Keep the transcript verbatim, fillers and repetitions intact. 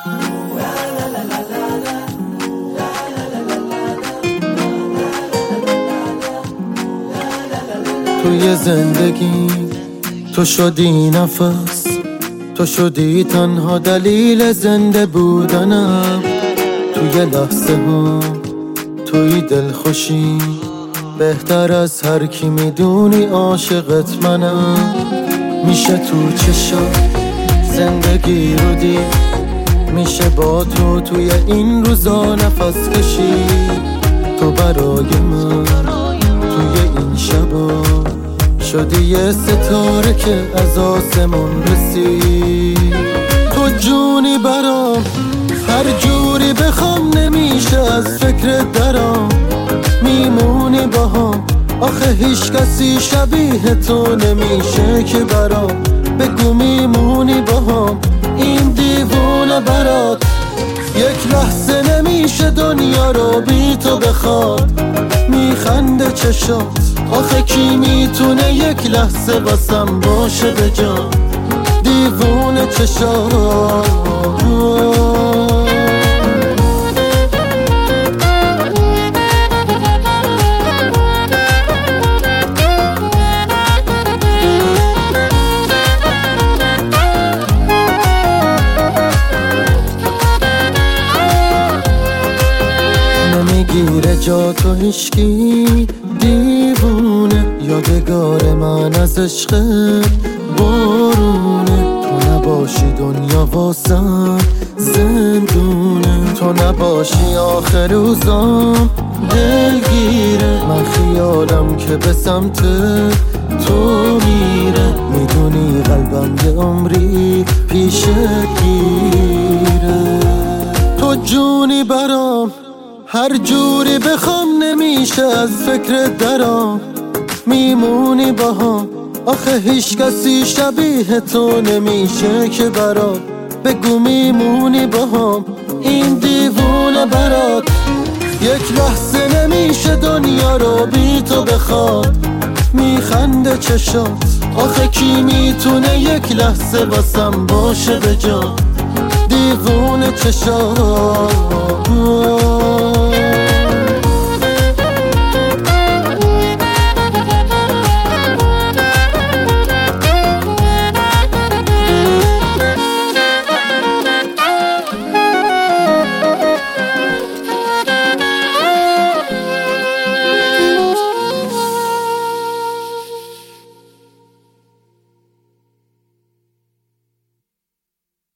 توی زندگی تو شدی نفس، تو شدی تنها دلیل زنده بودنم. توی لحظه ها توی دلخوشی، بهتر از هر کی میدونی عاشقت منم. میشه تو چشات زندگی رو دید، میشه با تو توی این روزا نفس کشید. تو برای من توی این شبا شدی یه ستاره که از آسمون رسید. تو جونی برام، هر جوری بخوام نمیشه از فکر درام. میمونی با هم، آخه هیچ کسی شبیه تو نمیشه که برام. بگو میمونی با هم، این دیوونه برات. یک لحظه نمیشه دنیا رو بی تو بخواد. میخنده چشات، آخه کی میتونه یک لحظه واسم باشه به جا. دیوونه چشات. نمیگیره جا تو هیچکی، دیوونه یادگار من از عشقت بارونه. تو نباشی دنیا واسم زندونه، تو نباشی آخر روزام دلگیره. من خیالم که به سمت تو میره، میدونی قلبم یه عمری پیشت گیره. تو جونی برام، هر جوری بخوام نمیشه از فکر درام. میمونی با هم، آخه هیچ کسی شبیه تو نمیشه که برام. بگو میمونی با هم، این دیوونه برات. یک لحظه نمیشه دنیا رو بی تو بخواد. میخنده چشات، آخه کی میتونه یک لحظه واسم باشه به جا. دیوونه چشات.